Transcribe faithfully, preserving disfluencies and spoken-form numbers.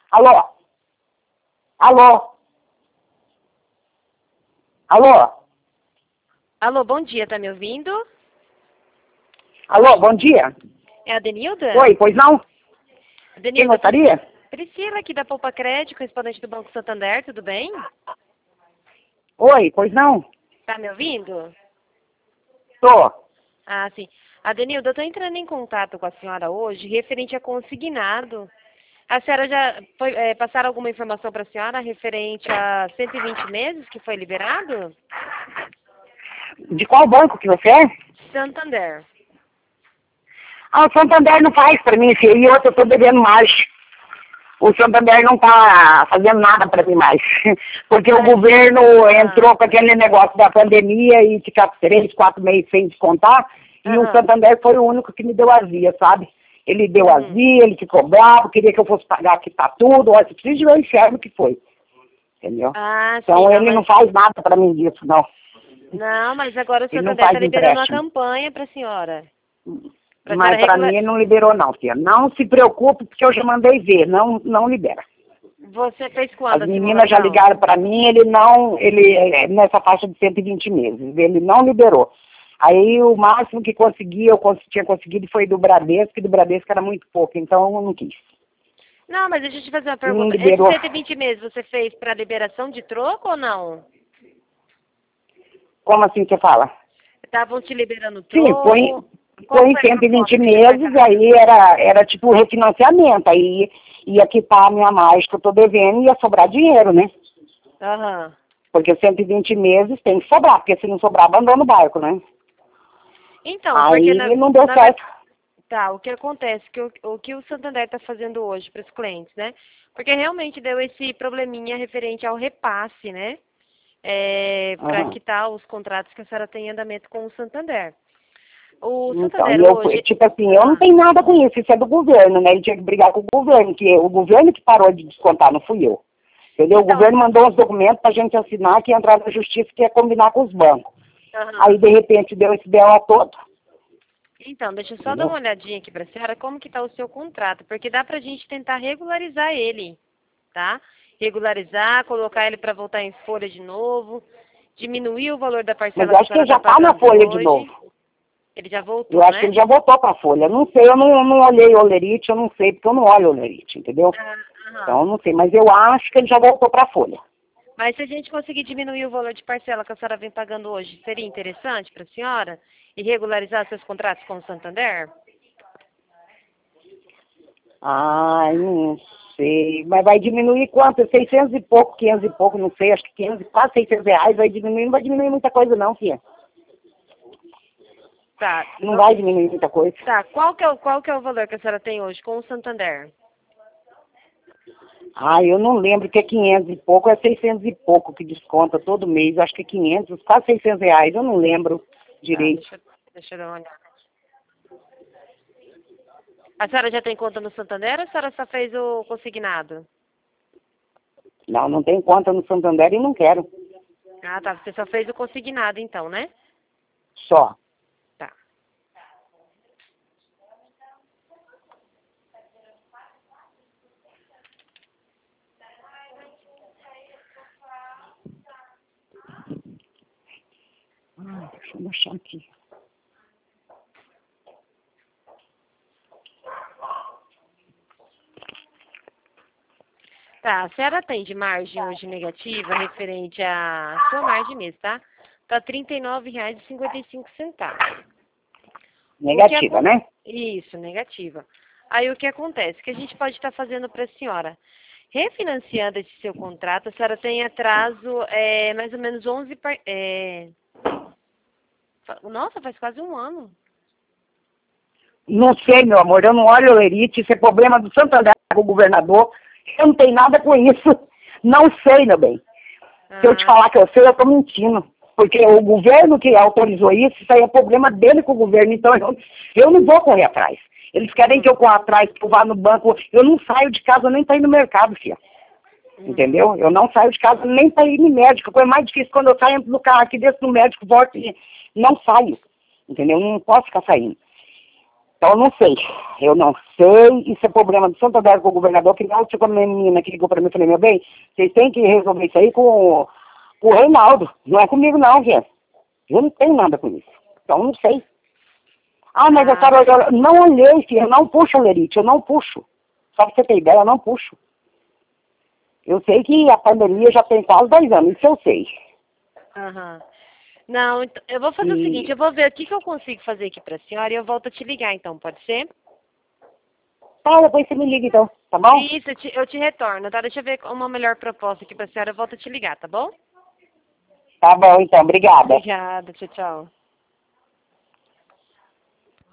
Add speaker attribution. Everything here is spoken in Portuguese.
Speaker 1: Alô? Alô? Alô?
Speaker 2: Alô, bom dia, tá me ouvindo?
Speaker 1: Alô, bom dia.
Speaker 2: É a Denilda?
Speaker 1: Oi, pois não?
Speaker 2: Denilda,
Speaker 1: Quem gostaria?
Speaker 2: Priscila aqui da Poupa Crédito, correspondente do Banco Santander, tudo bem?
Speaker 1: Oi, pois não?
Speaker 2: Tá me ouvindo?
Speaker 1: Tô.
Speaker 2: Ah, sim. A Denilda, eu tô entrando em contato com a senhora hoje, referente a consignado. A senhora já foi, é, passaram alguma informação para a senhora referente a cento e vinte meses que foi liberado?
Speaker 1: De qual banco que você é?
Speaker 2: Santander.
Speaker 1: Ah, o Santander não faz pra mim, filho. E outra, eu tô devendo mais. O Santander não tá fazendo nada pra mim mais. Porque o governo entrou com aquele negócio da pandemia e ficar três, quatro meses sem descontar. E o
Speaker 2: Aham.
Speaker 1: Santander foi o único que me deu azia, sabe? Ele deu
Speaker 2: Uhum.
Speaker 1: azia, ele ficou bravo, queria que eu fosse pagar aqui tá tudo. Olha, você precisa ver o inferno que foi. Entendeu?
Speaker 2: Ah,
Speaker 1: Então
Speaker 2: sim, não,
Speaker 1: ele não
Speaker 2: mas...
Speaker 1: faz nada pra mim disso, não.
Speaker 2: Não, mas agora o
Speaker 1: Ele não
Speaker 2: Santander está
Speaker 1: faz
Speaker 2: liberando uma
Speaker 1: empréstimo.
Speaker 2: campanha para a senhora. Pra
Speaker 1: Mas
Speaker 2: senhora
Speaker 1: para
Speaker 2: regular...
Speaker 1: mim ele não liberou não, filha. Não se preocupe, porque eu já mandei ver, não, não libera.
Speaker 2: Você fez quando
Speaker 1: As
Speaker 2: a
Speaker 1: meninas já
Speaker 2: simulação?
Speaker 1: ligaram para mim, ele não, ele é nessa faixa de cento e vinte meses, ele não liberou. Aí o máximo que consegui, eu cons tinha conseguido foi do Bradesco, e do Bradesco era muito pouco, então eu não quis.
Speaker 2: Não, mas deixa eu te fazer uma
Speaker 1: Não
Speaker 2: pergunta. Esses
Speaker 1: liberou.
Speaker 2: cento e vinte meses você fez para liberação de troco ou não?
Speaker 1: Como assim você fala?
Speaker 2: Estavam te liberando
Speaker 1: Sim,
Speaker 2: troco?
Speaker 1: foi,
Speaker 2: Qual
Speaker 1: foi em
Speaker 2: foi a
Speaker 1: cento e vinte
Speaker 2: proposta que eles
Speaker 1: meses,
Speaker 2: fizeram?
Speaker 1: aí era, era tipo refinanciamento, aí ia quitar a minha margem que eu tô devendo e ia sobrar dinheiro, né?
Speaker 2: Aham.
Speaker 1: Porque cento e vinte meses tem que sobrar, porque se não sobrar, abandona o barco, né?
Speaker 2: Então, porque
Speaker 1: Aí
Speaker 2: na,
Speaker 1: não deu
Speaker 2: na
Speaker 1: certo.
Speaker 2: verdade, tá, o que acontece, que o, o que o Santander está fazendo hoje para os clientes, né? Porque realmente deu esse probleminha referente ao repasse, né? É, para
Speaker 1: Aham.
Speaker 2: quitar os contratos que a senhora tem em andamento com o Santander. O
Speaker 1: Então,
Speaker 2: Santander
Speaker 1: e eu,
Speaker 2: hoje...
Speaker 1: tipo assim, eu não
Speaker 2: Ah,
Speaker 1: tenho nada com isso, isso é do governo, né? Ele tinha que brigar com o governo, que o governo que parou de descontar, não fui eu. Entendeu? O
Speaker 2: então,
Speaker 1: governo mandou os documentos pra gente assinar, que ia entrar na justiça, que ia combinar com os bancos.
Speaker 2: aham.
Speaker 1: Aí, de repente, deu esse B O todo,
Speaker 2: Então, deixa eu só dar
Speaker 1: entendeu?
Speaker 2: uma olhadinha aqui para a senhora como que está o seu contrato, porque dá para a gente tentar regularizar ele, tá? Regularizar, colocar ele para voltar em folha de novo, diminuir o valor da
Speaker 1: Mas
Speaker 2: parcela
Speaker 1: eu
Speaker 2: que a
Speaker 1: acho que
Speaker 2: senhora
Speaker 1: ele
Speaker 2: está
Speaker 1: já tá na
Speaker 2: pagando
Speaker 1: folha de novo.
Speaker 2: hoje. Ele já
Speaker 1: Eu
Speaker 2: voltou,
Speaker 1: acho que
Speaker 2: né?
Speaker 1: ele já voltou pra folha. Não sei, eu não, eu não olhei o Olerite, eu não sei, porque eu não olho o Olerite, entendeu?
Speaker 2: Ah,
Speaker 1: Então,
Speaker 2: aham.
Speaker 1: eu não sei, mas eu acho que ele já voltou pra folha.
Speaker 2: Mas se a gente conseguir diminuir o valor de parcela que a senhora vem pagando hoje, seria interessante para a senhora? E regularizar seus contratos com o Santander?
Speaker 1: Ai, não sei. Mas vai diminuir quanto? seiscentos e pouco, quinhentos e pouco, não sei. Acho que quinhentos, quase seiscentos reais vai diminuir. Não vai diminuir muita coisa não, filha.
Speaker 2: Tá.
Speaker 1: Não
Speaker 2: No-
Speaker 1: vai diminuir muita coisa.
Speaker 2: Tá. Qual que, é o, qual que é o valor que a senhora tem hoje com o Santander?
Speaker 1: Ai, eu não lembro que é quinhentos e pouco, é seiscentos e pouco que desconta todo mês. Acho que é quinhentos, quase seiscentos reais. Eu não lembro
Speaker 2: Tá,
Speaker 1: direito.
Speaker 2: deixa, eu- deixa eu dar uma olhada. A senhora já tem conta no Santander ou a senhora só fez o consignado?
Speaker 1: Não, não tem conta no Santander e não quero.
Speaker 2: Ah, tá. Você só fez o consignado então, né?
Speaker 1: Só.
Speaker 2: Tá.
Speaker 1: Ai, deixa eu achar aqui.
Speaker 2: Tá, a senhora tem de margem hoje negativa referente à sua margem mesmo, tá? Tá trinta e nove reais e cinquenta e cinco centavos. O que
Speaker 1: Negativa,
Speaker 2: acon-
Speaker 1: né?
Speaker 2: Isso, negativa. Aí o que acontece? O que a gente pode estar fazendo para a senhora? Refinanciando esse seu contrato, a senhora tem atraso é, mais ou menos onze par- é, fa- nossa, faz quase um ano.
Speaker 1: Não sei, meu amor, eu não olho o Lerite, isso é problema do Santander com o governador. Eu não tenho nada com isso. Não sei, meu bem. Se eu te
Speaker 2: Ah,
Speaker 1: falar que eu sei, eu tô mentindo. Porque o governo que autorizou isso, isso aí é problema dele com o governo, então eu, eu não vou correr atrás. Eles querem
Speaker 2: uhum,
Speaker 1: que eu corra atrás, que eu vá no banco. Eu não saio de casa nem para ir no mercado, filha.
Speaker 2: uhum.
Speaker 1: Entendeu? Eu não saio de casa nem para ir no médico. A coisa mais difícil quando eu saio entro no carro aqui, desço no médico, volto e não saio. Entendeu? Eu não posso ficar saindo. Então, eu não sei. Eu não sei. Isso é problema do Santander com o governador, que não tinha uma menina que ligou para mim e falei, meu bem, vocês têm que resolver isso aí com, o- com o Reinaldo. Não é comigo não, gente. Eu não tenho nada com isso. Então, eu não sei. Ah, mas
Speaker 2: Ah,
Speaker 1: a senhora, eu não olhei, filha, eu não puxo o lerite, eu não puxo. Só pra você ter ideia, eu não puxo. Eu sei que a pandemia já tem quase dois anos, isso eu sei.
Speaker 2: aham. Não, então, eu vou fazer o seguinte,
Speaker 1: E
Speaker 2: eu vou ver o que, que eu consigo fazer aqui pra senhora e eu volto a te ligar então, pode ser?
Speaker 1: tá, depois você me liga então, tá bom?
Speaker 2: Isso, eu te, eu te retorno, tá? Deixa eu ver uma melhor proposta aqui pra senhora, eu volto a te ligar, tá bom?
Speaker 1: Tá bom então, obrigada.
Speaker 2: Obrigada, tchau, tchau.